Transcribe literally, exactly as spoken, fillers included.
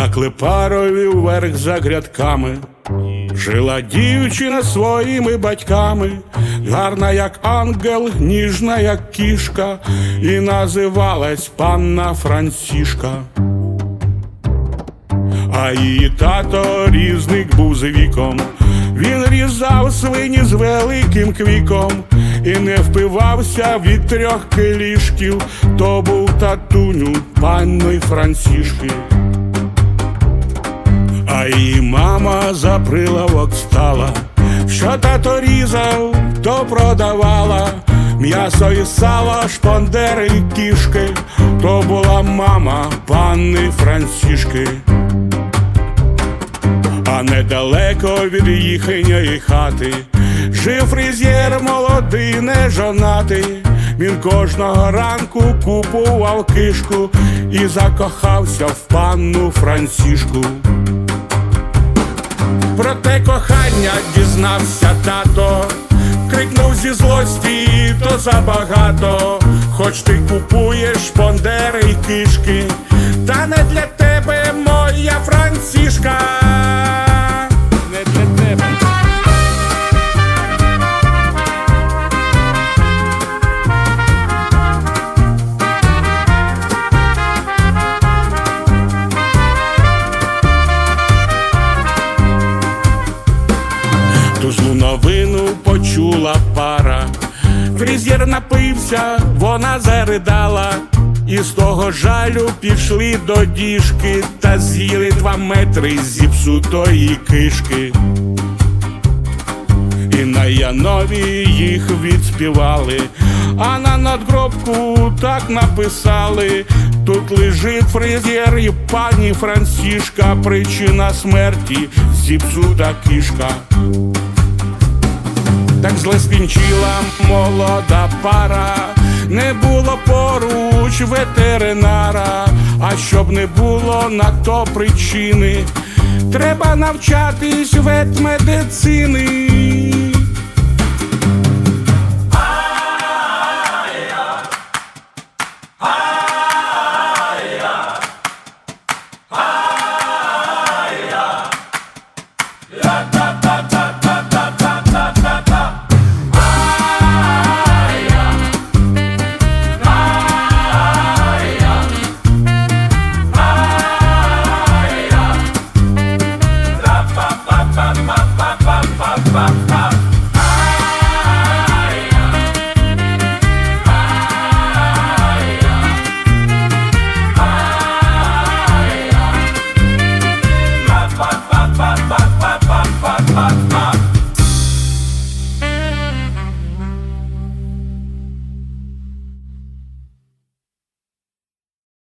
На Клепарові вверх за грядками жила дівчина своїми батьками, гарна як ангел, ніжна як кішка, і називалась панна Францішка. А її тато різник був з віком, він різав свині з великим квіком і не впивався від трьох килішків, то був татуню панної Францішки. А її мама за прилавок стала, що тато різав, то продавала, м'ясо і сало, шпондери і кішки, то була мама панни Францішки. А недалеко від їхньої хати жив фризєр молодий, нежонатий. Він кожного ранку купував кишку і закохався в панну Францішку. Про те кохання дізнався тато, крикнув зі злості: то забагато, хоч ти купуєш шпондери й кишки, та не для тебе, моя Францішка, не для тебе. Ту злу новину почула пара, фризєр напився, вона заридала, і з того жалю пішли до діжки та з'їли два метри зіпсутої кишки. І на Янові їх відспівали, а на надгробку так написали: тут лежить фризєр і пані Францішка, причина смерті зіпсута кишка. Так зле скінчила молода пара, не було поруч ветеринара. А щоб не було на то причини, треба навчатись ветмедицини. Ba ba ba ba ba ba ba.